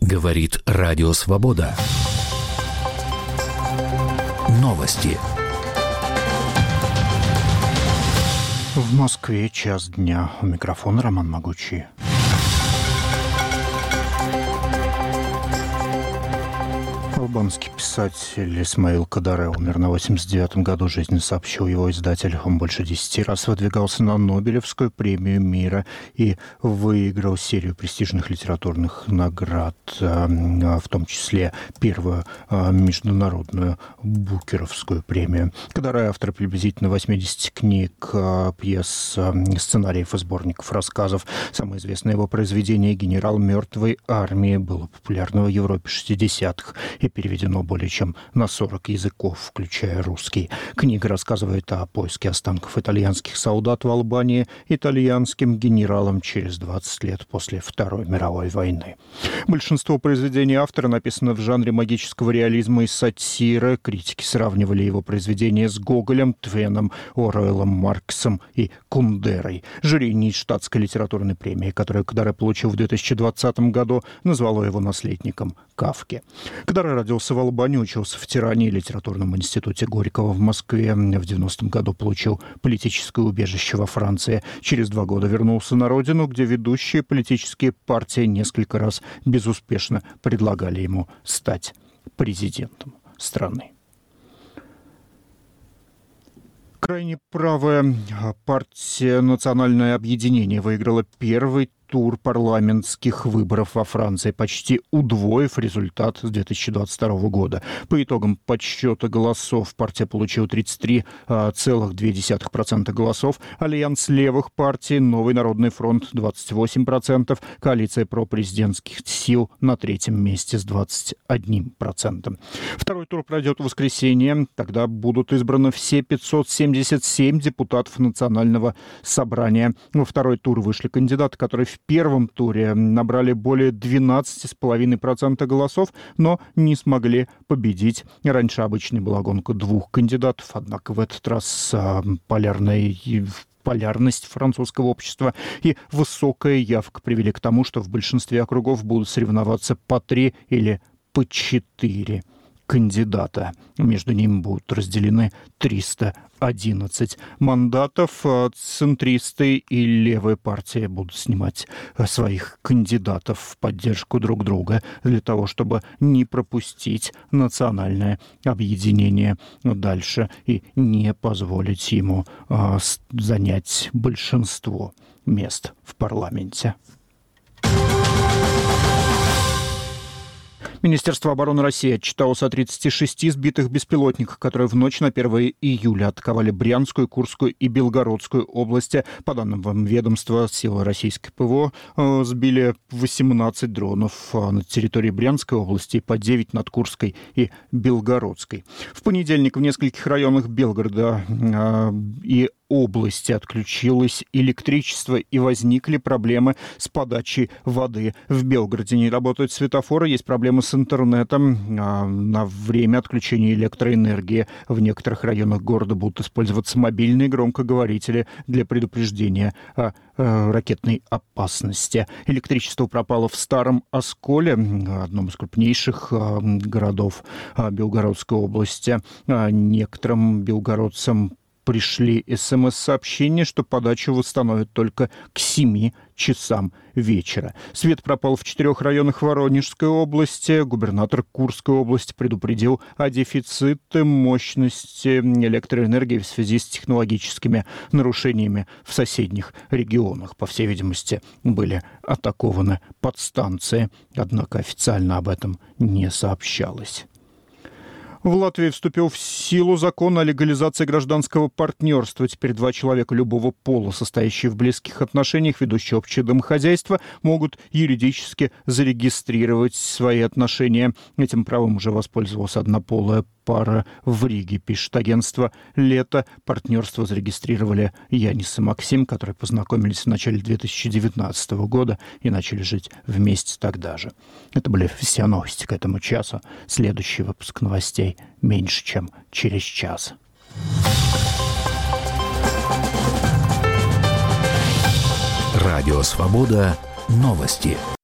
Говорит Радио Свобода. Новости. В Москве 1:00 дня. У микрофона Роман Могучий. Албанский писатель Исмаил Кадаре умер на 89-м году жизни, сообщил его издатель. Он больше 10 раз выдвигался на Нобелевскую премию мира и выиграл серию престижных литературных наград, в том числе первую международную Букеровскую премию. Кадаре — автор приблизительно 80 книг, пьес, сценариев и сборников рассказов. Самое известное его произведение «Генерал мертвой армии» было популярно в Европе 60-х и переведено более чем на 40 языков, включая русский. Книга рассказывает о поиске останков итальянских солдат в Албании итальянским генералом через 20 лет после Второй мировой войны. Большинство произведений автора написано в жанре магического реализма и сатиры. Критики сравнивали его произведения с Гоголем, Твеном, Оруэллом, Марксом и Кундерой. Жюри Ништадтской литературной премии, которую Кадаре получил в 2020 году, назвало его наследником Кафки. Кадаре родился в Албании, учился в Тиране и литературном институте Горького в Москве. В 90-м году получил политическое убежище во Франции. Через 2 года вернулся на родину, где ведущие политические партии несколько раз безуспешно предлагали ему стать президентом страны. Крайне правая партия «Национальное объединение» выиграла первый тур парламентских выборов во Франции, почти удвоив результат с 2022 года. По итогам подсчета голосов партия получила 33,2% голосов, альянс левых партий «Новый народный фронт» 28%, коалиция пропрезидентских сил на 3-м месте с 21%. Второй тур пройдет в воскресенье. Тогда будут избраны все 577 депутатов Национального собрания. Во второй тур вышли кандидаты, которые в первом туре набрали более 12,5% голосов, но не смогли победить. Раньше обычной была гонка 2 кандидатов, однако в этот раз полярность французского общества и высокая явка привели к тому, что в большинстве округов будут соревноваться по 3 или по 4 кандидата. Между ними будут разделены 311 мандатов. Центристы и левые партии будут снимать своих кандидатов в поддержку друг друга для того, чтобы не пропустить национальное объединение дальше и не позволить ему занять большинство мест в парламенте. Министерство обороны России отчиталось о 36 сбитых беспилотниках, которые в ночь на 1 июля атаковали Брянскую, Курскую и Белгородскую области. По данным ведомства, силы российской ПВО сбили 18 дронов на территории Брянской области и по 9 над Курской и Белгородской. В понедельник в нескольких районах Белгорода и области отключилось электричество и возникли проблемы с подачей воды. В Белгороде не работают светофоры, есть проблемы с интернетом. На время отключения электроэнергии в некоторых районах города будут использоваться мобильные громкоговорители для предупреждения о ракетной опасности. Электричество пропало в Старом Осколе, одном из крупнейших городов Белгородской области. Некоторым белгородцам пришли СМС-сообщения, что подачу восстановят только к 7 часам вечера. Свет пропал в 4 районах Воронежской области. Губернатор Курской области предупредил о дефиците мощности электроэнергии в связи с технологическими нарушениями в соседних регионах. По всей видимости, были атакованы подстанции, однако официально об этом не сообщалось. В Латвии вступил в силу закон о легализации гражданского партнерства. Теперь 2 человека любого пола, состоящие в близких отношениях, ведущие общее домохозяйство, могут юридически зарегистрировать свои отношения. Этим правом уже воспользовалась однополая пара в Риге, пишет агентство «Лето». Партнерство зарегистрировали Янис и Максим, которые познакомились в начале 2019 года и начали жить вместе тогда же. Это были все новости к этому часу. Следующий выпуск новостей меньше, чем через час. Радио «Свобода». Новости.